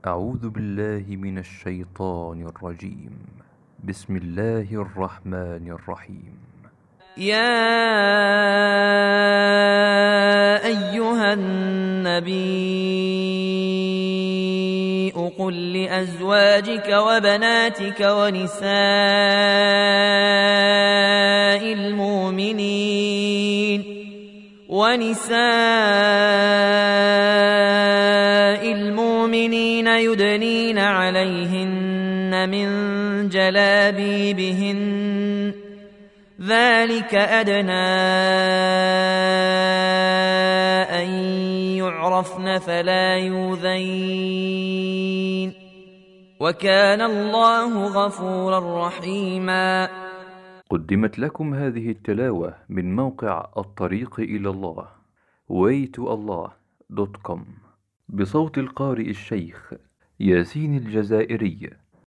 أعوذ بالله من الشيطان الرجيم. بسم الله الرحمن الرحيم. يا أيها النبي قل لأزواجك وبناتك ونساء المؤمنين يدنين عليهن من جلابيبهن ذلك أدنى أن يعرفن فلا يؤذين وكان الله غفورا رحيما. قدمت لكم هذه التلاوة من موقع الطريق إلى الله waytoallah.com بصوت القارئ الشيخ ياسين الجزائري.